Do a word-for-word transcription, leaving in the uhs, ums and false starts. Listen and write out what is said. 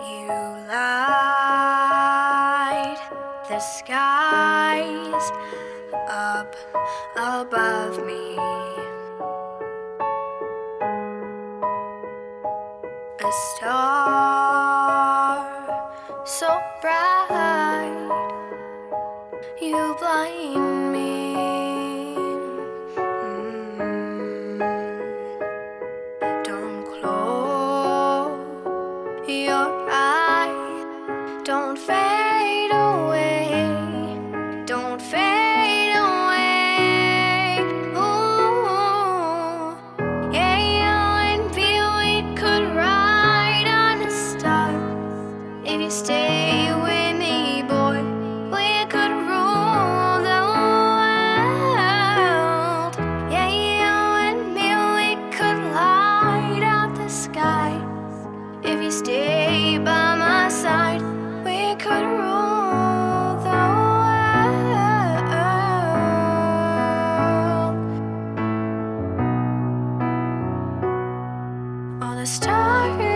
You light the skies up above me. A star so bright, you blind me. Mm. Don't close your eyes, don't fade away, don't fade away. Ooh, yeah, you and me, we could ride on a star. If you stay with me, boy, we could rule the world. Yeah, you and me, we could light up the sky. If you stay by my side, we could rule the world. All the stars